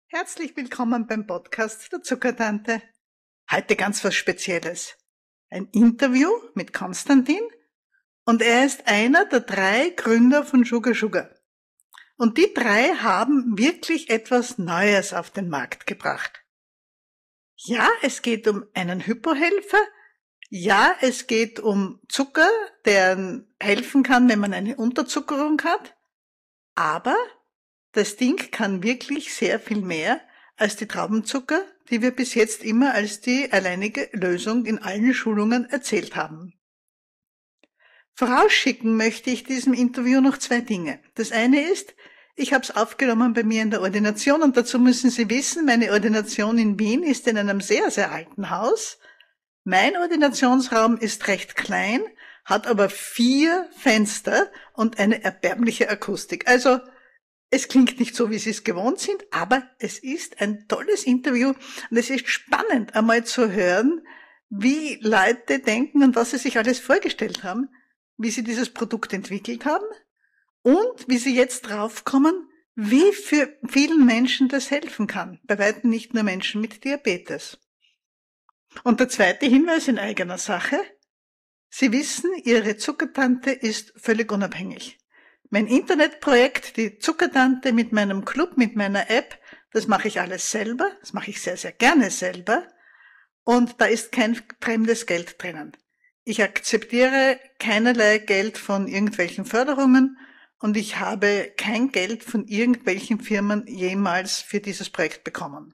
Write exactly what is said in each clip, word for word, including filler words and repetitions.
Herzlich willkommen beim Podcast der Zuckertante. Heute ganz was Spezielles. Ein Interview mit Konstantin und er ist einer der drei Gründer von Sugar Sugar. Und die drei haben wirklich etwas Neues auf den Markt gebracht. Ja, es geht um einen Hypohelfer. Ja, es geht um Zucker, der helfen kann, wenn man eine Unterzuckerung hat. Aber das Ding kann wirklich sehr viel mehr als die Traubenzucker, die wir bis jetzt immer als die alleinige Lösung in allen Schulungen erzählt haben. Vorausschicken möchte ich diesem Interview noch zwei Dinge. Das eine ist, ich habe es aufgenommen bei mir in der Ordination und dazu müssen Sie wissen, meine Ordination in Wien ist in einem sehr, sehr alten Haus. Mein Ordinationsraum ist recht klein, hat aber vier Fenster und eine erbärmliche Akustik. Also es klingt nicht so, wie Sie es gewohnt sind, aber es ist ein tolles Interview und es ist spannend, einmal zu hören, wie Leute denken und was sie sich alles vorgestellt haben, wie sie dieses Produkt entwickelt haben und wie sie jetzt draufkommen, wie für vielen Menschen das helfen kann. Bei weitem nicht nur Menschen mit Diabetes. Und der zweite Hinweis in eigener Sache. Sie wissen, Ihre Zuckertante ist völlig unabhängig. Mein Internetprojekt, die Zuckertante mit meinem Club, mit meiner App, das mache ich alles selber, das mache ich sehr, sehr gerne selber und da ist kein fremdes Geld drinnen. Ich akzeptiere keinerlei Geld von irgendwelchen Förderungen und ich habe kein Geld von irgendwelchen Firmen jemals für dieses Projekt bekommen.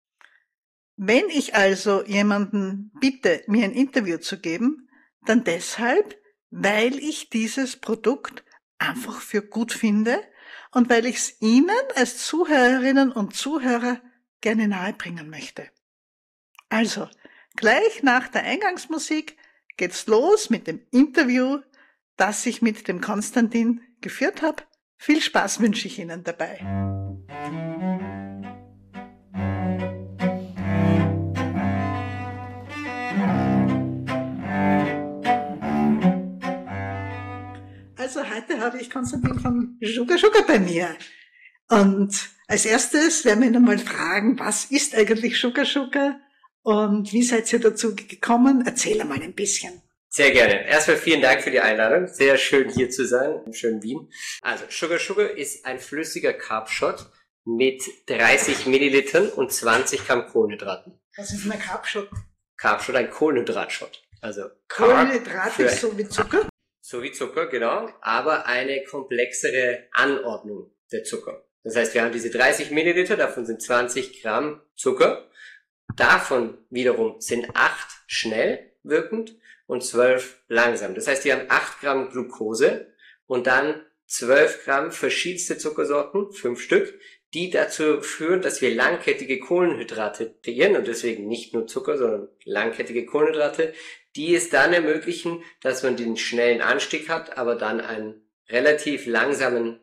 Wenn ich also jemanden bitte, mir ein Interview zu geben, dann deshalb, weil ich dieses Produkt einfach für gut finde und weil ich es Ihnen als Zuhörerinnen und Zuhörer gerne nahebringen möchte. Also, gleich nach der Eingangsmusik geht's los mit dem Interview, das ich mit dem Konstantin geführt habe. Viel Spaß wünsche ich Ihnen dabei. Also heute habe ich Konstantin von Sugar Sugar bei mir. Und als erstes werden wir ihn einmal fragen, was ist eigentlich Sugar Sugar und wie seid ihr dazu gekommen? Erzähl einmal ein bisschen. Sehr gerne. Erstmal vielen Dank für die Einladung. Sehr schön hier zu sein, im schönen Wien. Also Sugar Sugar ist ein flüssiger Carb-Shot mit dreißig Millilitern und zwanzig Gramm Kohlenhydraten. Was ist ein Carb-Shot? Carb-Shot, ein Kohlenhydrat-Shot. Also Carb Kohlenhydrate ist so wie Zucker? So wie Zucker, genau, aber eine komplexere Anordnung der Zucker. Das heißt, wir haben diese dreißig Milliliter, davon sind zwanzig Gramm Zucker. Davon wiederum sind acht schnell wirkend und zwölf langsam. Das heißt, wir haben acht Gramm Glucose und dann zwölf Gramm verschiedenste Zuckersorten, fünf Stück, die dazu führen, dass wir langkettige Kohlenhydrate kreieren und deswegen nicht nur Zucker, sondern langkettige Kohlenhydrate, die es dann ermöglichen, dass man den schnellen Anstieg hat, aber dann einen relativ langsamen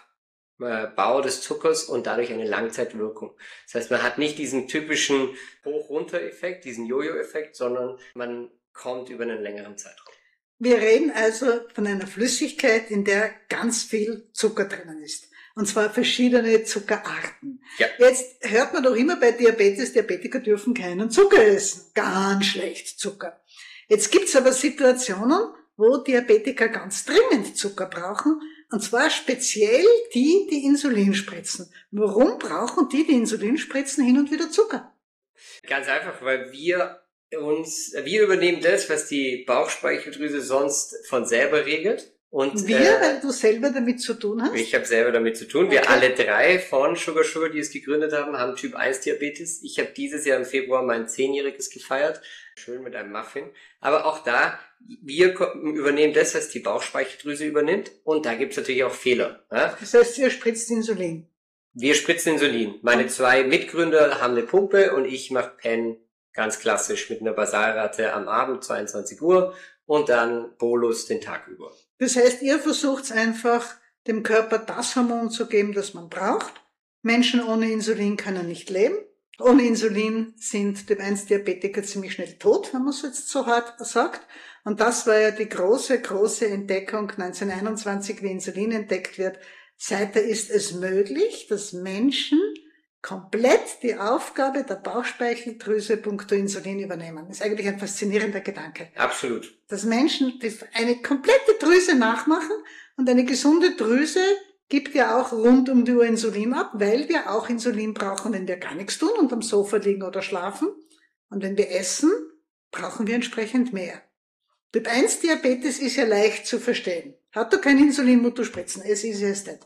Abbau des Zuckers und dadurch eine Langzeitwirkung. Das heißt, man hat nicht diesen typischen Hoch-Runter-Effekt, diesen Jojo-Effekt, sondern man kommt über einen längeren Zeitraum. Wir reden also von einer Flüssigkeit, in der ganz viel Zucker drinnen ist. Und zwar verschiedene Zuckerarten. Ja. Jetzt hört man doch immer bei Diabetes, Diabetiker dürfen keinen Zucker essen. Ganz schlecht Zucker. Jetzt gibt's aber Situationen, wo Diabetiker ganz dringend Zucker brauchen, und zwar speziell die, die Insulin spritzen. Warum brauchen die, die Insulin spritzen, hin und wieder Zucker? Ganz einfach, weil wir uns, wir übernehmen das, was die Bauchspeicheldrüse sonst von selber regelt. Und wir, äh, weil du selber damit zu tun hast? Ich habe selber damit zu tun. Wir Okay. alle drei von Sugar Sugar, die es gegründet haben, haben Typ eins Diabetes. Ich habe dieses Jahr im Februar mein Zehnjähriges gefeiert. Schön mit einem Muffin. Aber auch da, wir übernehmen das, was die Bauchspeicheldrüse übernimmt. Und da gibt's natürlich auch Fehler. Ja? Das heißt, ihr spritzt Insulin. Wir spritzen Insulin. Meine zwei Mitgründer haben eine Pumpe und ich mache Pen ganz klassisch mit einer Basalrate am Abend, zweiundzwanzig Uhr, und dann Bolus den Tag über. Das heißt, ihr versucht einfach, dem Körper das Hormon zu geben, das man braucht. Menschen ohne Insulin können nicht leben. Ohne Insulin sind Typ eins Diabetiker ziemlich schnell tot, wenn man es jetzt so hart sagt. Und das war ja die große, große Entdeckung neunzehnhunderteinundzwanzig, wie Insulin entdeckt wird. Seither ist es möglich, dass Menschen komplett die Aufgabe der Bauchspeicheldrüse punkto Insulin übernehmen. Das ist eigentlich ein faszinierender Gedanke. Absolut. Dass Menschen eine komplette Drüse nachmachen und eine gesunde Drüse gibt ja auch rund um die Uhr Insulin ab, weil wir auch Insulin brauchen, wenn wir gar nichts tun und am Sofa liegen oder schlafen. Und wenn wir essen, brauchen wir entsprechend mehr. Typ eins Diabetes ist ja leicht zu verstehen. Hat du kein Insulin, musst du spritzen. Es ist es nicht.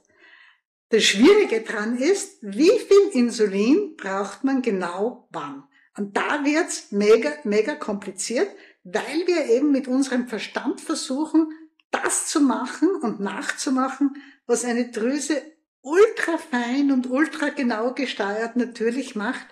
Das Schwierige dran ist, wie viel Insulin braucht man genau wann. Und da wird's mega, mega kompliziert, weil wir eben mit unserem Verstand versuchen, das zu machen und nachzumachen, was eine Drüse ultra fein und ultra genau gesteuert natürlich macht.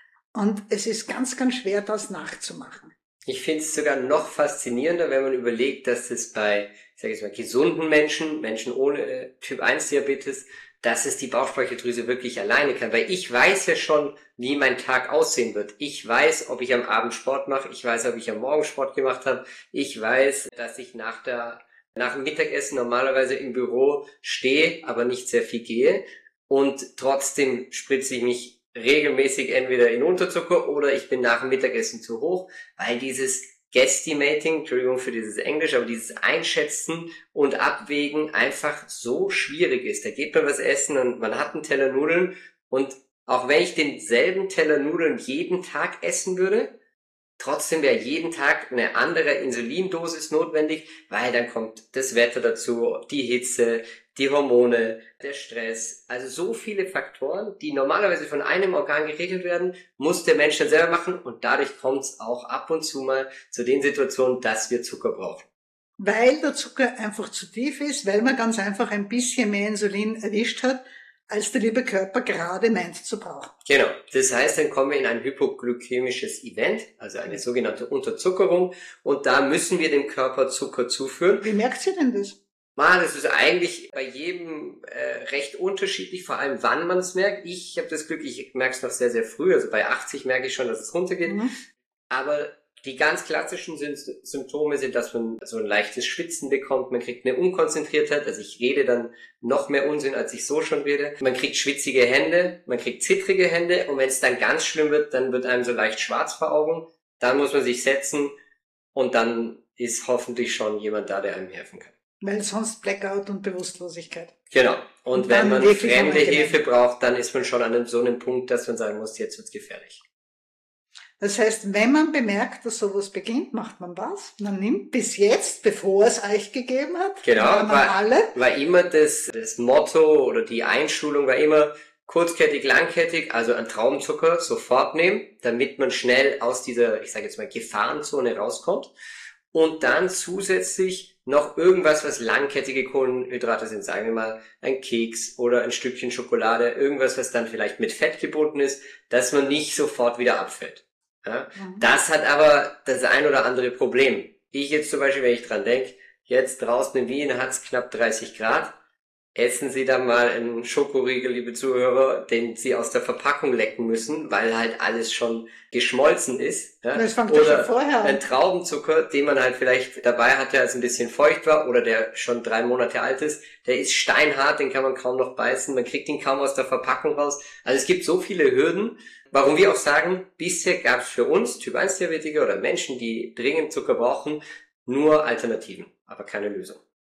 Und es ist ganz, ganz schwer, das nachzumachen. Ich finde es sogar noch faszinierender, wenn man überlegt, dass es bei, ich sage jetzt mal, gesunden Menschen, Menschen ohne äh, Typ eins Diabetes, dass es die Bauchspeicheldrüse wirklich alleine kann. Weil ich weiß ja schon, wie mein Tag aussehen wird. Ich weiß, ob ich am Abend Sport mache. Ich weiß, ob ich am Morgen Sport gemacht habe. Ich weiß, dass ich nach der nach dem Mittagessen normalerweise im Büro stehe, aber nicht sehr viel gehe. Und trotzdem spritze ich mich regelmäßig entweder in Unterzucker oder ich bin nach dem Mittagessen zu hoch, weil dieses Guesstimating, Entschuldigung für dieses Englisch, aber dieses Einschätzen und Abwägen einfach so schwierig ist. Da geht man was essen und man hat einen Teller Nudeln und auch wenn ich denselben Teller Nudeln jeden Tag essen würde, trotzdem wäre jeden Tag eine andere Insulindosis notwendig, weil dann kommt das Wetter dazu, die Hitze, die Hormone, der Stress. Also so viele Faktoren, die normalerweise von einem Organ geregelt werden, muss der Mensch dann selber machen und dadurch kommt es auch ab und zu mal zu den Situationen, dass wir Zucker brauchen. Weil der Zucker einfach zu tief ist, weil man ganz einfach ein bisschen mehr Insulin erwischt hat, als der liebe Körper gerade meint zu brauchen. Genau. Das heißt, dann kommen wir in ein hypoglykämisches Event, also eine sogenannte Unterzuckerung, und da müssen wir dem Körper Zucker zuführen. Wie merkt sie denn das? Ah, das ist eigentlich bei jedem äh, recht unterschiedlich, vor allem wann man es merkt. Ich habe das Glück, ich merke es noch sehr, sehr früh, also bei achtzig merke ich schon, dass es runtergeht. Mhm. Aber die ganz klassischen Symptome sind, dass man so ein leichtes Schwitzen bekommt, man kriegt eine Unkonzentriertheit, also ich rede dann noch mehr Unsinn, als ich so schon rede. Man kriegt schwitzige Hände, man kriegt zittrige Hände und wenn es dann ganz schlimm wird, dann wird einem so leicht schwarz vor Augen. Dann muss man sich setzen und dann ist hoffentlich schon jemand da, der einem helfen kann. Weil sonst Blackout und Bewusstlosigkeit. Genau. Und, und wenn man fremde Hilfe braucht, dann ist man schon an einem, so einem Punkt, dass man sagen muss, jetzt wird's gefährlich. Das heißt, wenn man bemerkt, dass sowas beginnt, macht man was. Man nimmt bis jetzt, bevor es euch gegeben hat, genau, war, alle. war immer das, das Motto oder die Einschulung war immer kurzkettig, langkettig, also an Traubenzucker sofort nehmen, damit man schnell aus dieser, ich sage jetzt mal, Gefahrenzone rauskommt. Und dann zusätzlich noch irgendwas, was langkettige Kohlenhydrate sind, sagen wir mal ein Keks oder ein Stückchen Schokolade, irgendwas, was dann vielleicht mit Fett gebunden ist, dass man nicht sofort wieder abfällt. Ja? Mhm. Das hat aber das ein oder andere Problem. Ich jetzt zum Beispiel, wenn ich dran denke, jetzt draußen in Wien hat es knapp dreißig Grad, essen Sie da mal einen Schokoriegel, liebe Zuhörer, den Sie aus der Verpackung lecken müssen, weil halt alles schon geschmolzen ist. Ja? Das fängt oder schon vorher an. Ein Traubenzucker, den man halt vielleicht dabei hatte, als ein bisschen feucht war oder der schon drei Monate alt ist, der ist steinhart, den kann man kaum noch beißen, man kriegt ihn kaum aus der Verpackung raus. Also es gibt so viele Hürden, warum wir auch sagen, bisher gab es für uns, Typ eins Diabetiker oder Menschen, die dringend Zucker brauchen, nur Alternativen, aber keine Lösung.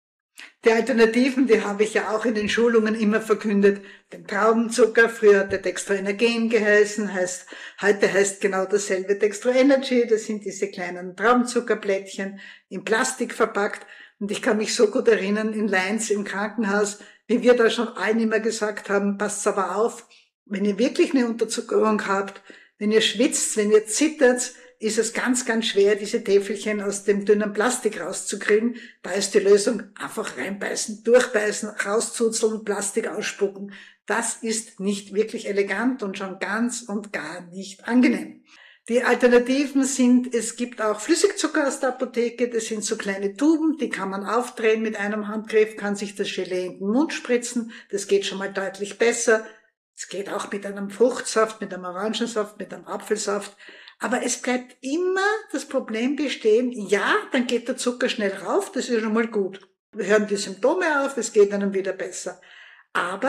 Die Alternativen, die habe ich ja auch in den Schulungen immer verkündet. Den Traubenzucker, früher hat der Dextroenergen geheißen, heißt, heute heißt genau dasselbe Dextroenergy. Das sind diese kleinen Traubenzuckerplättchen in Plastik verpackt. Und ich kann mich so gut erinnern, in Leins im Krankenhaus, wie wir da schon allen immer gesagt haben, passt aber auf, wenn ihr wirklich eine Unterzuckerung habt, wenn ihr schwitzt, wenn ihr zittert, ist es ganz, ganz schwer, diese Täfelchen aus dem dünnen Plastik rauszukriegen. Da ist die Lösung, einfach reinbeißen, durchbeißen, rauszuzeln, Plastik ausspucken. Das ist nicht wirklich elegant und schon ganz und gar nicht angenehm. Die Alternativen sind, es gibt auch Flüssigzucker aus der Apotheke, das sind so kleine Tuben, die kann man aufdrehen mit einem Handgriff, kann sich das Gelee in den Mund spritzen, das geht schon mal deutlich besser. Es geht auch mit einem Fruchtsaft, mit einem Orangensaft, mit einem Apfelsaft. Aber es bleibt immer das Problem bestehen, ja, dann geht der Zucker schnell rauf, das ist schon mal gut. Wir hören die Symptome auf, es geht einem wieder besser. Aber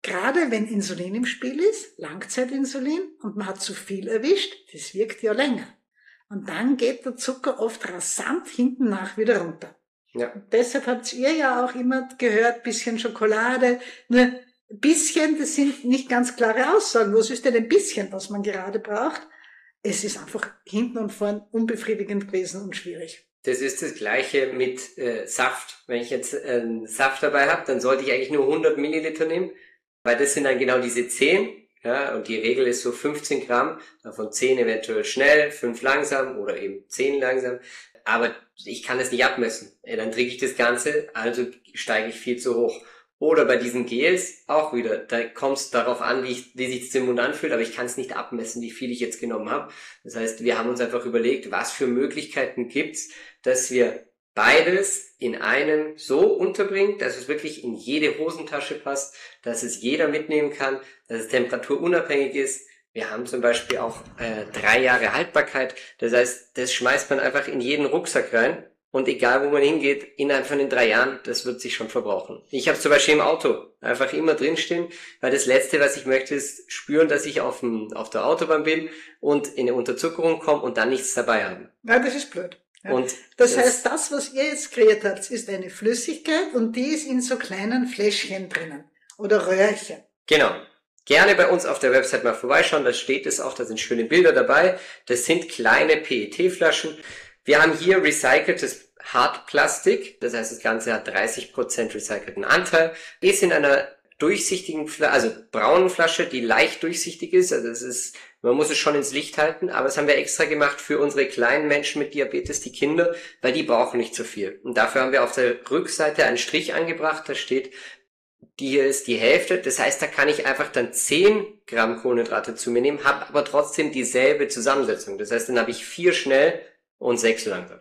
gerade wenn Insulin im Spiel ist, Langzeitinsulin, und man hat zu viel erwischt, das wirkt ja länger. Und dann geht der Zucker oft rasant hinten nach wieder runter. Ja. Und deshalb habt ihr ja auch immer gehört, bisschen Schokolade, nur bisschen, das sind nicht ganz klare Aussagen. Was ist denn ein bisschen, was man gerade braucht? Es ist einfach hinten und vorn unbefriedigend gewesen und schwierig. Das ist das Gleiche mit äh, Saft. Wenn ich jetzt einen Saft dabei habe, dann sollte ich eigentlich nur hundert Milliliter nehmen, weil das sind dann genau diese zehn. Ja, und die Regel ist so fünfzehn Gramm, davon zehn eventuell schnell, fünf langsam oder eben zehn langsam. Aber ich kann das nicht abmessen. Ja, dann trinke ich das Ganze, also steige ich viel zu hoch. Oder bei diesen Gels auch wieder, da kommt es darauf an, wie, ich, wie sich das im Mund anfühlt, aber ich kann es nicht abmessen, wie viel ich jetzt genommen habe. Das heißt, wir haben uns einfach überlegt, was für Möglichkeiten gibt's, dass wir beides in einem so unterbringen, dass es wirklich in jede Hosentasche passt, dass es jeder mitnehmen kann, dass es temperaturunabhängig ist. Wir haben zum Beispiel auch äh, drei Jahre Haltbarkeit. Das heißt, das schmeißt man einfach in jeden Rucksack rein. Und egal, wo man hingeht, innerhalb von den drei Jahren, das wird sich schon verbrauchen. Ich habe es zum Beispiel im Auto einfach immer drinstehen, weil das Letzte, was ich möchte, ist spüren, dass ich auf, dem, auf der Autobahn bin und in eine Unterzuckerung komme und dann nichts dabei haben. Ja, das ist blöd. Ja. Und das, das heißt, das, was ihr jetzt kreiert habt, ist eine Flüssigkeit und die ist in so kleinen Fläschchen drinnen oder Röhrchen. Genau. Gerne bei uns auf der Website mal vorbeischauen, da steht es auch, da sind schöne Bilder dabei. Das sind kleine P E T-Flaschen. Wir haben hier recyceltes Hartplastik, das heißt, das Ganze hat dreißig Prozent recycelten Anteil, ist in einer durchsichtigen, also braunen Flasche, die leicht durchsichtig ist, also es ist, man muss es schon ins Licht halten, aber das haben wir extra gemacht für unsere kleinen Menschen mit Diabetes, die Kinder, weil die brauchen nicht so viel. Und dafür haben wir auf der Rückseite einen Strich angebracht, da steht, die hier ist die Hälfte, das heißt, da kann ich einfach dann zehn Gramm Kohlenhydrate zu mir nehmen, habe aber trotzdem dieselbe Zusammensetzung, das heißt, dann habe ich vier schnell und sechs langsam.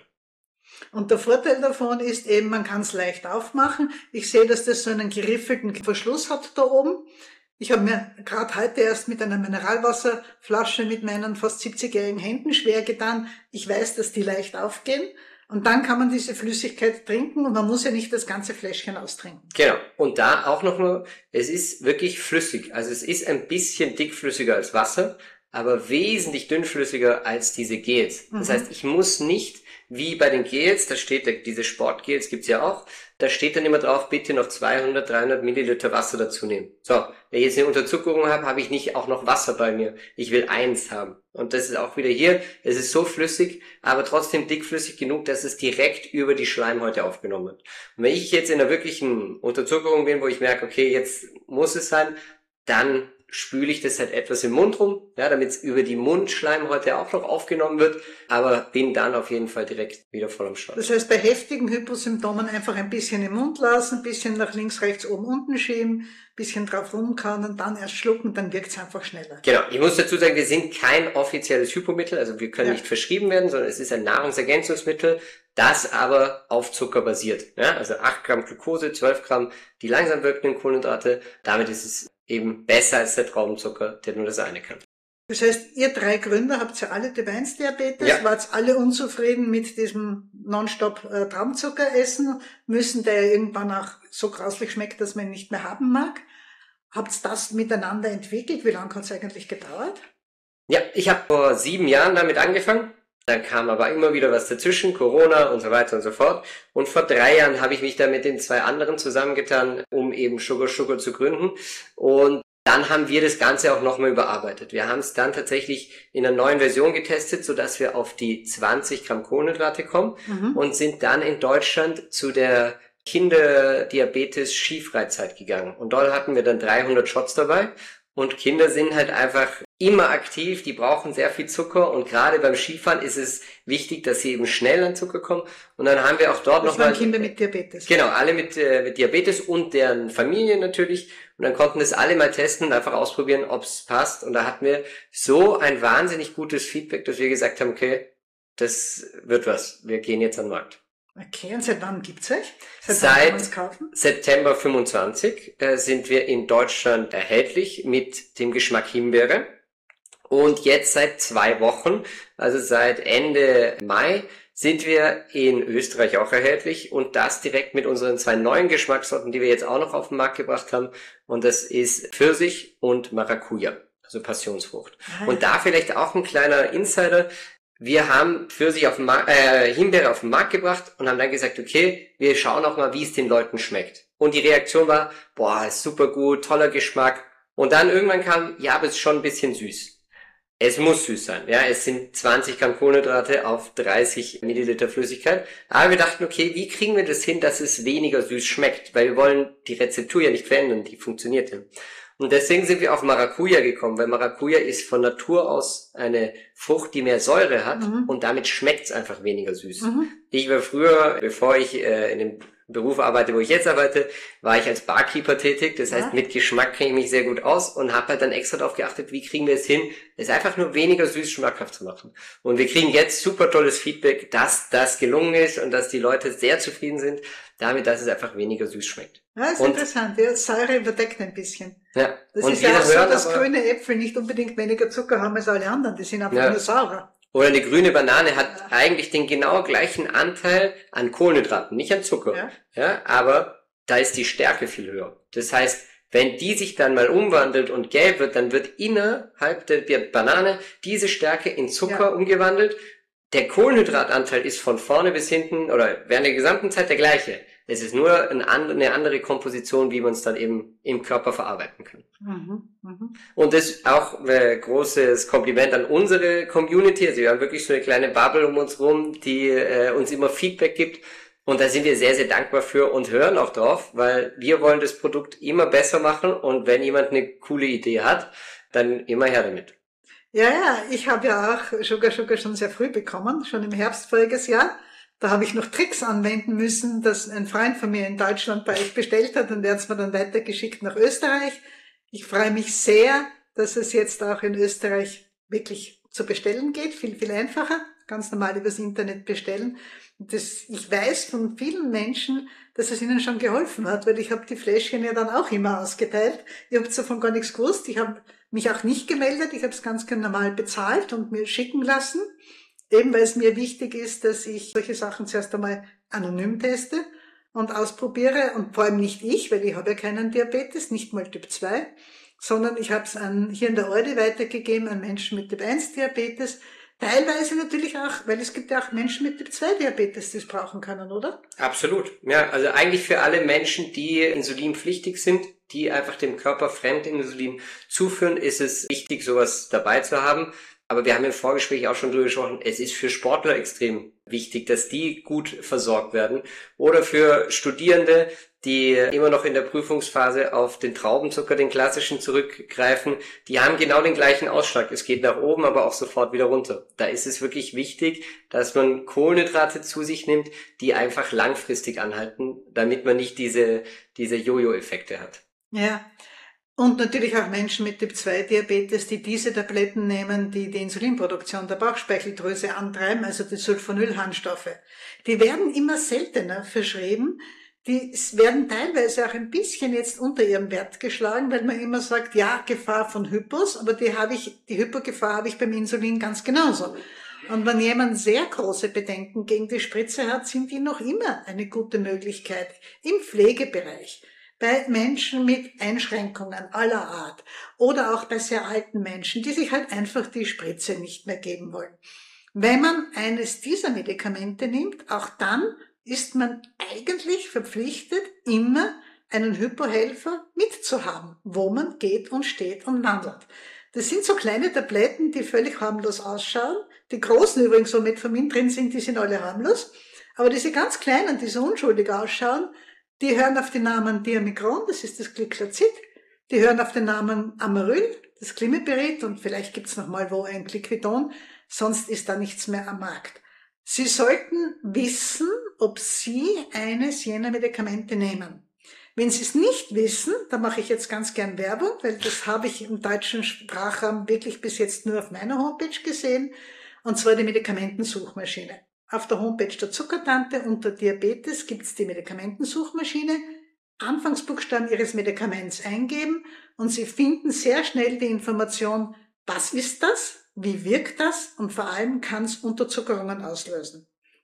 Und der Vorteil davon ist eben, man kann es leicht aufmachen. Ich sehe, dass das so einen geriffelten Verschluss hat da oben. Ich habe mir gerade heute erst mit einer Mineralwasserflasche mit meinen fast siebzigjährigen Händen schwer getan. Ich weiß, dass die leicht aufgehen. Und dann kann man diese Flüssigkeit trinken und man muss ja nicht das ganze Fläschchen austrinken. Genau. Und da auch noch nur, es ist wirklich flüssig. Also es ist ein bisschen dickflüssiger als Wasser, aber wesentlich dünnflüssiger als diese Gels. Das Mhm. heißt, ich muss nicht, wie bei den Gels, da steht, diese Sportgels gibt's ja auch, da steht dann immer drauf, bitte noch zweihundert, dreihundert Milliliter Wasser dazu nehmen. So, wenn ich jetzt eine Unterzuckerung habe, habe ich nicht auch noch Wasser bei mir. Ich will eins haben. Und das ist auch wieder hier, es ist so flüssig, aber trotzdem dickflüssig genug, dass es direkt über die Schleimhäute aufgenommen wird. Und wenn ich jetzt in einer wirklichen Unterzuckerung bin, wo ich merke, okay, jetzt muss es sein, dann spüle ich das halt etwas im Mund rum, ja, damit es über die Mundschleimhäute auch noch aufgenommen wird, aber bin dann auf jeden Fall direkt wieder voll am Start. Das heißt, bei heftigen Hyposymptomen einfach ein bisschen im Mund lassen, ein bisschen nach links, rechts, oben, unten schieben, ein bisschen drauf rumkauen und dann erst schlucken, dann wirkt es einfach schneller. Genau, ich muss dazu sagen, wir sind kein offizielles Hypomittel, also wir können Ja. nicht verschrieben werden, sondern es ist ein Nahrungsergänzungsmittel, das aber auf Zucker basiert. Ja, also acht Gramm Glucose, zwölf Gramm die langsam wirkenden Kohlenhydrate, damit ist es eben besser als der Traubenzucker, der nur das eine kann. Das heißt, ihr drei Gründer habt ja alle Typ eins Diabetes, Ja. wart alle unzufrieden mit diesem Nonstop äh, Traumzucker essen müssen, der ja irgendwann auch so grauslich schmeckt, dass man ihn nicht mehr haben mag. Habt das miteinander entwickelt? Wie lange hat es eigentlich gedauert? Ja, ich habe vor sieben Jahren damit angefangen. Dann kam aber immer wieder was dazwischen, Corona und so weiter und so fort. Und vor drei Jahren habe ich mich da mit den zwei anderen zusammengetan, um eben Sugar Sugar zu gründen. Und dann haben wir das Ganze auch nochmal überarbeitet. Wir haben es dann tatsächlich in einer neuen Version getestet, sodass wir auf die zwanzig Gramm Kohlenhydrate kommen Mhm. und sind dann in Deutschland zu der Kinderdiabetes-Skifreizeit gegangen. Und dort hatten wir dann dreihundert Shots dabei. Und Kinder sind halt einfach immer aktiv, die brauchen sehr viel Zucker und gerade beim Skifahren ist es wichtig, dass sie eben schnell an Zucker kommen. Und dann haben wir auch dort Das nochmal... waren Kinder mit Diabetes. Genau, alle mit, äh, mit Diabetes und deren Familien natürlich. Und dann konnten das alle mal testen und einfach ausprobieren, ob es passt. Und da hatten wir so ein wahnsinnig gutes Feedback, dass wir gesagt haben, okay, das wird was. Wir gehen jetzt an den Markt. Okay, und seit wann gibt's euch? Seit, Seit- wann kann man's kaufen? September fünfundzwanzig äh, sind wir in Deutschland erhältlich mit dem Geschmack Himbeere. Und jetzt seit zwei Wochen, also seit Ende Mai, sind wir in Österreich auch erhältlich und das direkt mit unseren zwei neuen Geschmackssorten, die wir jetzt auch noch auf den Markt gebracht haben. Und das ist Pfirsich und Maracuja, also Passionsfrucht. Ah, Und da vielleicht auch ein kleiner Insider. Wir haben Pfirsich auf den Markt, äh, Himbeere auf den Markt gebracht und haben dann gesagt, okay, wir schauen auch mal, wie es den Leuten schmeckt. Und die Reaktion war, boah, ist super gut, toller Geschmack. Und dann irgendwann kam, ja, aber es ist schon ein bisschen süß. Es muss süß sein, ja, es sind zwanzig Gramm Kohlenhydrate auf dreißig Milliliter Flüssigkeit. Aber wir dachten, okay, wie kriegen wir das hin, dass es weniger süß schmeckt? Weil wir wollen die Rezeptur ja nicht verändern, die funktioniert ja. Und deswegen sind wir auf Maracuja gekommen, weil Maracuja ist von Natur aus eine Frucht, die mehr Säure hat mhm. und damit schmeckt es einfach weniger süß. Mhm. Ich war früher, bevor ich äh, in dem Beruf arbeite, wo ich jetzt arbeite, war ich als Barkeeper tätig. Das heißt, ja. mit Geschmack kenne ich mich sehr gut aus und habe halt dann extra darauf geachtet, wie kriegen wir es hin, es einfach nur weniger süß schmackhaft zu machen. Und wir kriegen jetzt super tolles Feedback, dass das gelungen ist und dass die Leute sehr zufrieden sind damit, dass es einfach weniger süß schmeckt. Ja, ist und, interessant. Ja, Säure überdeckt ein bisschen. Ja. Das und ist ja auch so, hört, dass aber, grüne Äpfel nicht unbedingt weniger Zucker haben als alle anderen. Die sind einfach ja. nur saurer. Oder eine grüne Banane hat ja. eigentlich den genau gleichen Anteil an Kohlenhydraten, nicht an Zucker. Ja. ja, aber da ist die Stärke viel höher. Das heißt, wenn die sich dann mal umwandelt und gelb wird, dann wird innerhalb der Banane diese Stärke in Zucker ja. umgewandelt. Der Kohlenhydratanteil ist von vorne bis hinten oder während der gesamten Zeit der gleiche. Es ist nur eine andere Komposition, wie man es dann eben im Körper verarbeiten kann. Mhm, mh. Und das ist auch ein großes Kompliment an unsere Community. Also wir haben wirklich so eine kleine Bubble um uns rum, die äh, uns immer Feedback gibt. Und da sind wir sehr, sehr dankbar für und hören auch drauf, weil wir wollen das Produkt immer besser machen. Und wenn jemand eine coole Idee hat, dann immer her damit. Ja, ja, ich habe ja auch Sugar Sugar schon sehr früh bekommen, schon im Herbst voriges Jahr. Da habe ich noch Tricks anwenden müssen, dass ein Freund von mir in Deutschland bei euch bestellt hat und der hat es mir dann weitergeschickt nach Österreich. Ich freue mich sehr, dass es jetzt auch in Österreich wirklich zu bestellen geht, viel, viel einfacher, ganz normal übers Internet bestellen. Und das, ich weiß von vielen Menschen, dass es ihnen schon geholfen hat, weil ich habe die Fläschchen ja dann auch immer ausgeteilt. Ich habe davon gar nichts gewusst, ich habe mich auch nicht gemeldet, ich habe es ganz, ganz normal bezahlt und mir schicken lassen. Eben weil es mir wichtig ist, dass ich solche Sachen zuerst einmal anonym teste und ausprobiere. Und vor allem nicht ich, weil ich habe ja keinen Diabetes, nicht mal Typ zwei, sondern ich habe es an, hier in der Orde weitergegeben an Menschen mit Typ eins Diabetes. Teilweise natürlich auch, weil es gibt ja auch Menschen mit Typ zwei Diabetes, die es brauchen können, oder? Absolut. Ja, also eigentlich für alle Menschen, die insulinpflichtig sind, die einfach dem Körper fremd Insulin zuführen, ist es wichtig, sowas dabei zu haben. Aber wir haben im Vorgespräch auch schon drüber gesprochen, es ist für Sportler extrem wichtig, dass die gut versorgt werden. Oder für Studierende, die immer noch in der Prüfungsphase auf den Traubenzucker, den klassischen, zurückgreifen. Die haben genau den gleichen Ausschlag. Es geht nach oben, aber auch sofort wieder runter. Da ist es wirklich wichtig, dass man Kohlenhydrate zu sich nimmt, die einfach langfristig anhalten, damit man nicht diese, diese Jojo-Effekte hat. Ja. Und natürlich auch Menschen mit Typ zwei Diabetes, die diese Tabletten nehmen, die die Insulinproduktion der Bauchspeicheldrüse antreiben, also die Sulfonylharnstoffe. Die werden immer seltener verschrieben. Die werden teilweise auch ein bisschen jetzt unter ihrem Wert geschlagen, weil man immer sagt, ja, Gefahr von Hypos, aber die habe ich, die Hypogefahr habe ich beim Insulin ganz genauso. Und wenn jemand sehr große Bedenken gegen die Spritze hat, sind die noch immer eine gute Möglichkeit im Pflegebereich. Bei Menschen mit Einschränkungen aller Art oder auch bei sehr alten Menschen, die sich halt einfach die Spritze nicht mehr geben wollen. Wenn man eines dieser Medikamente nimmt, auch dann ist man eigentlich verpflichtet, immer einen Hypohelfer mitzuhaben, wo man geht und steht und wandelt. Das sind so kleine Tabletten, die völlig harmlos ausschauen. Die großen übrigens, wo Metformin drin sind, die sind alle harmlos. Aber diese ganz kleinen, die so unschuldig ausschauen, die hören auf den Namen Diamigron, das ist das Glyclazid. Die hören auf den Namen Amaryl, das Klimeperid, und vielleicht gibt's noch mal wo ein Glyquidon, sonst ist da nichts mehr am Markt. Sie sollten wissen, ob Sie eines jener Medikamente nehmen. Wenn Sie es nicht wissen, da mache ich jetzt ganz gern Werbung, weil das habe ich im deutschen Sprachraum wirklich bis jetzt nur auf meiner Homepage gesehen, und zwar die Medikamentensuchmaschine. Auf der Homepage der Zuckertante unter Diabetes gibt's die Medikamentensuchmaschine. Anfangsbuchstaben Ihres Medikaments eingeben und Sie finden sehr schnell die Information, was ist das, wie wirkt das und vor allem kann es Unterzuckerungen auslösen.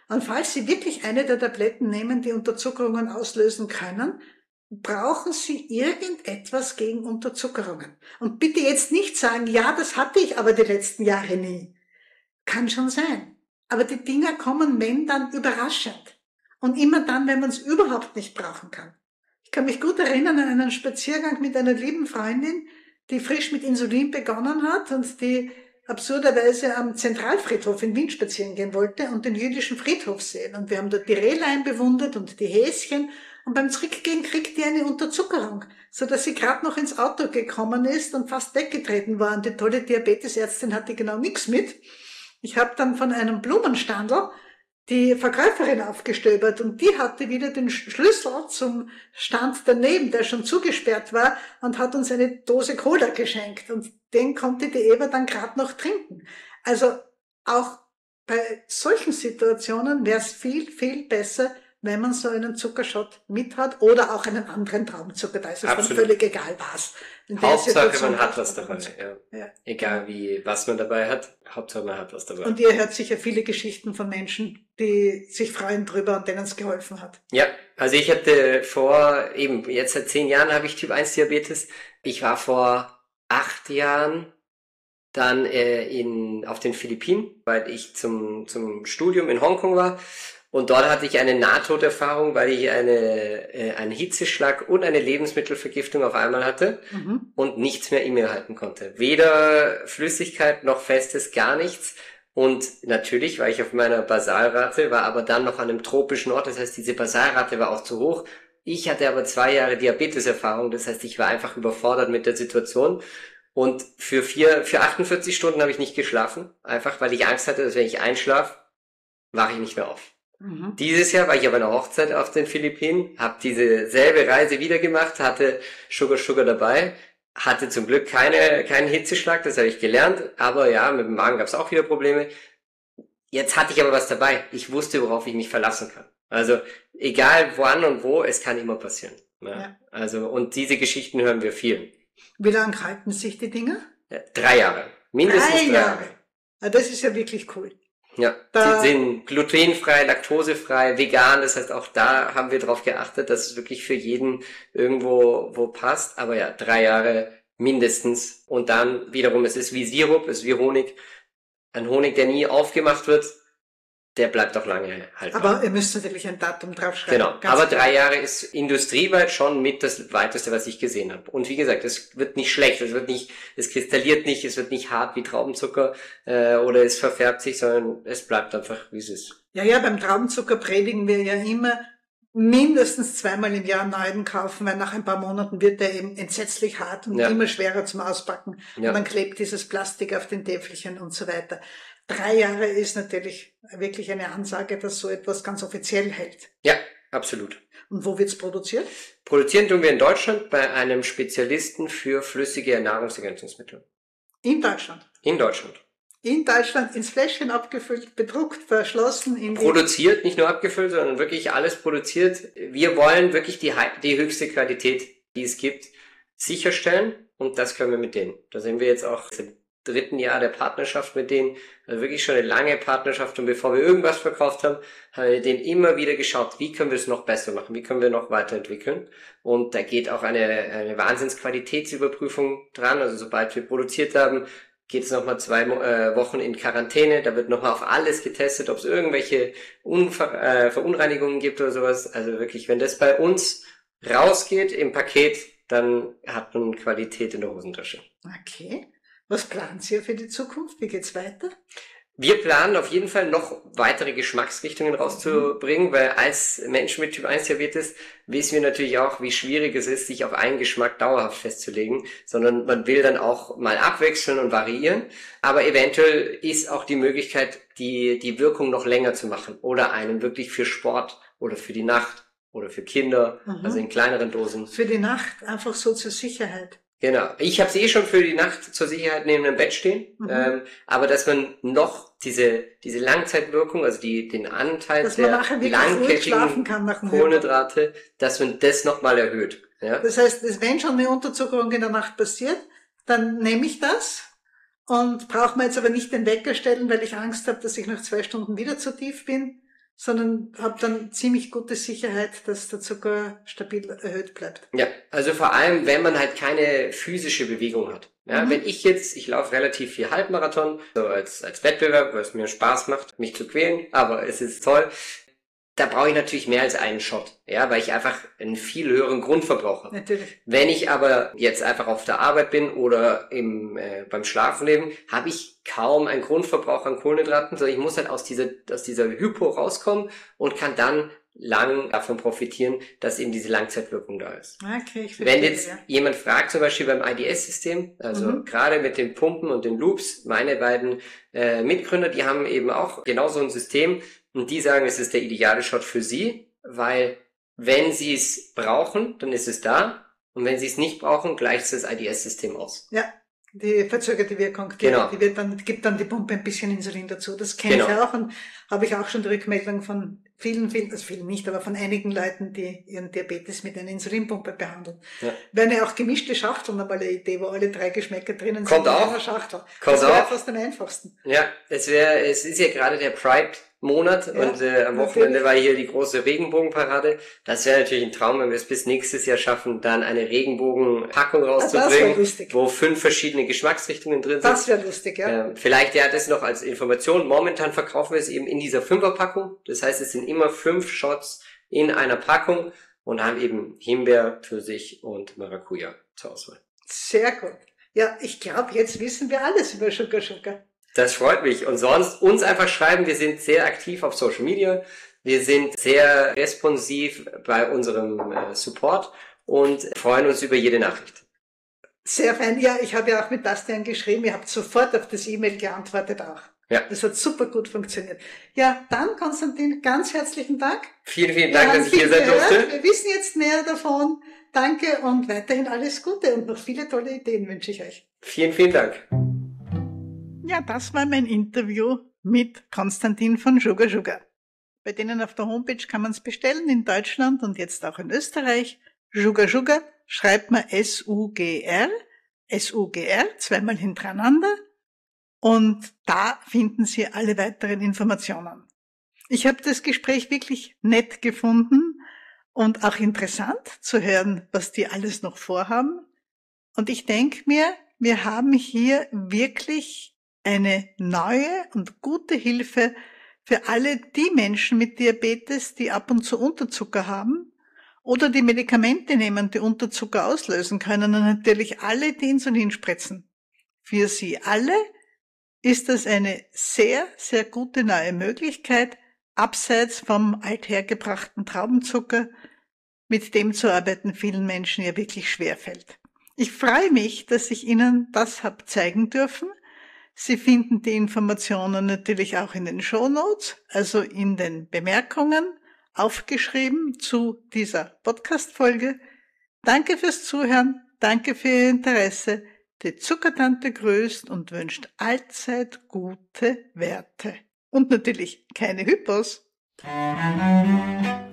Und falls Sie wirklich eine der Tabletten nehmen, die Unterzuckerungen auslösen können, brauchen Sie irgendetwas gegen Unterzuckerungen. Und bitte jetzt nicht sagen, ja, das hatte ich aber die letzten Jahre nie. Kann schon sein. Aber die Dinger kommen, wenn, dann überraschend. Und immer dann, wenn man es überhaupt nicht brauchen kann. Ich kann mich gut erinnern an einen Spaziergang mit einer lieben Freundin, die frisch mit Insulin begonnen hat und die absurderweise am Zentralfriedhof in Wien spazieren gehen wollte und den jüdischen Friedhof sehen. Und wir haben dort die Rehlein bewundert und die Häschen. Und beim Zurückgehen kriegt die eine Unterzuckerung, so dass sie gerade noch ins Auto gekommen ist und fast weggetreten war. Und die tolle Diabetesärztin hatte genau nichts mit. Ich habe dann von einem Blumenstandl die Verkäuferin aufgestöbert und die hatte wieder den Schlüssel zum Stand daneben, der schon zugesperrt war, und hat uns eine Dose Cola geschenkt und den konnte die Eva dann gerade noch trinken. Also auch bei solchen Situationen wäre es viel, viel besser, wenn man so einen Zuckershot mit hat oder auch einen anderen Traubenzucker. Da ist es Absolut. dann völlig egal was. Hauptsache man hat was dabei. Ja. Ja. Egal wie, was man dabei hat, Hauptsache man hat was dabei. Und ihr hört sicher viele Geschichten von Menschen, die sich freuen drüber und denen es geholfen hat. Ja, also ich hatte vor, eben, jetzt seit zehn Jahren habe ich Typ eins Diabetes. Ich war vor acht Jahren dann äh, in, auf den Philippinen, weil ich zum, zum Studium in Hongkong war. Und dort hatte ich eine Nahtoderfahrung, weil ich eine, äh, einen Hitzeschlag und eine Lebensmittelvergiftung auf einmal hatte mhm. und nichts mehr in mir halten konnte. Weder Flüssigkeit noch Festes, gar nichts. Und natürlich war ich auf meiner Basalrate, war aber dann noch an einem tropischen Ort. Das heißt, diese Basalrate war auch zu hoch. Ich hatte aber zwei Jahre Diabeteserfahrung. Das heißt, ich war einfach überfordert mit der Situation. Und für vier, für achtundvierzig Stunden habe ich nicht geschlafen. Einfach, weil ich Angst hatte, dass wenn ich einschlafe, wache ich nicht mehr auf. Mhm. Dieses Jahr war ich auf einer Hochzeit auf den Philippinen, habe diese selbe Reise wieder gemacht, hatte Sugar Sugar dabei, hatte zum Glück keine keinen Hitzeschlag, das habe ich gelernt, aber ja, mit dem Magen gab es auch wieder Probleme. Jetzt hatte ich aber was dabei, ich wusste, worauf ich mich verlassen kann. Also egal wann und wo, es kann immer passieren. Ja. Ja. Also und diese Geschichten hören wir viel. Wie lange halten sich die Dinge? Ja, drei Jahre, mindestens drei, drei Jahre. Jahre. Ja, das ist ja wirklich cool. Ja, da, sie sind glutenfrei, laktosefrei, vegan, das heißt auch da haben wir drauf geachtet, dass es wirklich für jeden irgendwo wo passt, aber ja, drei Jahre mindestens und dann wiederum, es ist wie Sirup, es ist wie Honig, ein Honig, der nie aufgemacht wird, der bleibt auch lange haltbar. Aber ihr müsst natürlich ein Datum draufschreiben. Genau, aber klar. Drei Jahre ist industrieweit schon mit das weiteste, was ich gesehen habe. Und wie gesagt, es wird nicht schlecht, es wird nicht, es kristalliert nicht, es wird nicht hart wie Traubenzucker äh, oder es verfärbt sich, sondern es bleibt einfach, wie es ist. Ja, ja, beim Traubenzucker predigen wir ja immer, mindestens zweimal im Jahr neuen kaufen, weil nach ein paar Monaten wird der eben entsetzlich hart und ja. immer schwerer zum Auspacken. Ja. Und dann klebt dieses Plastik auf den Täfelchen und so weiter. Drei Jahre ist natürlich wirklich eine Ansage, dass so etwas ganz offiziell hält. Ja, absolut. Und wo wird's produziert? Produzieren tun wir in Deutschland bei einem Spezialisten für flüssige Nahrungsergänzungsmittel. In Deutschland? In Deutschland. In Deutschland ins Fläschchen abgefüllt, bedruckt, verschlossen. In produziert, nicht nur abgefüllt, sondern wirklich alles produziert. Wir wollen wirklich die, die höchste Qualität, die es gibt, sicherstellen und das können wir mit denen. Da sind wir jetzt auch dritten Jahr der Partnerschaft mit denen, also wirklich schon eine lange Partnerschaft und bevor wir irgendwas verkauft haben, haben wir denen immer wieder geschaut, wie können wir es noch besser machen, wie können wir noch weiterentwickeln und da geht auch eine, eine Wahnsinnsqualitätsüberprüfung dran, also sobald wir produziert haben, geht es nochmal zwei äh, Wochen in Quarantäne, da wird nochmal auf alles getestet, ob es irgendwelche Unver äh, Verunreinigungen gibt oder sowas, also wirklich, wenn das bei uns rausgeht im Paket, dann hat man Qualität in der Hosentasche. Okay. Was planen Sie für die Zukunft? Wie geht's weiter? Wir planen auf jeden Fall noch weitere Geschmacksrichtungen rauszubringen, weil als Menschen mit Typ eins Diabetes wissen wir natürlich auch, wie schwierig es ist, sich auf einen Geschmack dauerhaft festzulegen, sondern man will dann auch mal abwechseln und variieren. Aber eventuell ist auch die Möglichkeit, die, die Wirkung noch länger zu machen oder einen wirklich für Sport oder für die Nacht oder für Kinder, mhm. also in kleineren Dosen. Für die Nacht, einfach so zur Sicherheit. Genau. Ich habe es eh schon für die Nacht zur Sicherheit neben dem Bett stehen. Mhm. Ähm, aber dass man noch diese diese Langzeitwirkung, also die den Anteil dass der langkettigen Kohlenhydrate, dass man das nochmal erhöht. Ja? Das heißt, wenn schon eine Unterzuckerung in der Nacht passiert, dann nehme ich das und brauche mir jetzt aber nicht den Wecker stellen, weil ich Angst habe, dass ich nach zwei Stunden wieder zu tief bin, sondern habe dann ziemlich gute Sicherheit, dass der Zucker stabil erhöht bleibt. Ja, also vor allem, wenn man halt keine physische Bewegung hat. Ja, mhm. Wenn ich jetzt, ich laufe relativ viel Halbmarathon, so als, als Wettbewerb, weil es mir Spaß macht, mich zu quälen, aber es ist toll. Da brauche ich natürlich mehr als einen Shot, ja, weil ich einfach einen viel höheren Grundverbrauch habe. Natürlich. Wenn ich aber jetzt einfach auf der Arbeit bin oder im, äh, beim Schlafenleben, habe ich kaum einen Grundverbrauch an Kohlenhydraten, sondern ich muss halt aus dieser, aus dieser Hypo rauskommen und kann dann lang davon profitieren, dass eben diese Langzeitwirkung da ist. Okay, ich verstehe, Wenn jetzt ja. jemand fragt, zum Beispiel beim I D S-System, also mhm. gerade mit den Pumpen und den Loops, meine beiden äh, Mitgründer, die haben eben auch genau so ein System, und die sagen, es ist der ideale Shot für sie, weil wenn sie es brauchen, dann ist es da. Und wenn sie es nicht brauchen, gleicht das I D S-System aus. Ja, die verzögerte Wirkung. Die, genau. die wird dann, gibt dann die Pumpe ein bisschen Insulin dazu. Das kenne genau. ich auch und habe ich auch schon die Rückmeldung von vielen, vielen, also vielen nicht, aber von einigen Leuten, die ihren Diabetes mit einer Insulinpumpe behandeln. Ja. Wäre ja auch gemischte Schachteln, aber eine Idee, wo alle drei Geschmäcker drinnen Kommt sind auch. in einer Schachtel. Kommt das wäre auch. fast am einfachsten. Ja, es wäre, es ist ja gerade der Pride Monat ja, und äh, am Wochenende natürlich. War hier die große Regenbogenparade. Das wäre natürlich ein Traum, wenn wir es bis nächstes Jahr schaffen, dann eine Regenbogenpackung rauszubringen, wo fünf verschiedene Geschmacksrichtungen drin sind. Das wäre lustig, ja. Ähm, vielleicht ja das noch als Information. Momentan verkaufen wir es eben in dieser Fünferpackung. Das heißt, es sind immer fünf Shots in einer Packung und haben eben Himbeer, Pfirsich und Maracuja zur Auswahl. Sehr gut. Ja, ich glaube, jetzt wissen wir alles über Sugar Sugar. Das freut mich. Und sonst uns einfach schreiben. Wir sind sehr aktiv auf Social Media. Wir sind sehr responsiv bei unserem äh, Support und freuen uns über jede Nachricht. Sehr fein. Ja, ich habe ja auch mit Bastian geschrieben. Ihr habt sofort auf das E-Mail geantwortet auch. Ja. Das hat super gut funktioniert. Ja, dann Konstantin, ganz herzlichen Dank. Vielen, vielen Dank, dass ich hier sein durfte. Wir wissen jetzt mehr davon. Danke und weiterhin alles Gute und noch viele tolle Ideen wünsche ich euch. Vielen, vielen Dank. Ja, das war mein Interview mit Konstantin von Sugar Sugar. Bei denen auf der Homepage kann man es bestellen in Deutschland und jetzt auch in Österreich. Sugar Sugar schreibt man S U G R, S U G R, zweimal hintereinander. Und da finden Sie alle weiteren Informationen. Ich habe das Gespräch wirklich nett gefunden und auch interessant zu hören, was die alles noch vorhaben. Und ich denke mir, wir haben hier wirklich eine neue und gute Hilfe für alle die Menschen mit Diabetes, die ab und zu Unterzucker haben oder die Medikamente nehmen, die Unterzucker auslösen können und natürlich alle, die Insulin spritzen. Für sie alle ist das eine sehr, sehr gute neue Möglichkeit, abseits vom althergebrachten Traubenzucker, mit dem zu arbeiten vielen Menschen ja wirklich schwerfällt. Ich freue mich, dass ich Ihnen das habe zeigen dürfen. Sie finden die Informationen natürlich auch in den Shownotes, also in den Bemerkungen, aufgeschrieben zu dieser Podcast-Folge. Danke fürs Zuhören, danke für Ihr Interesse. Die Zuckertante grüßt und wünscht allzeit gute Werte. Und natürlich keine Hypos.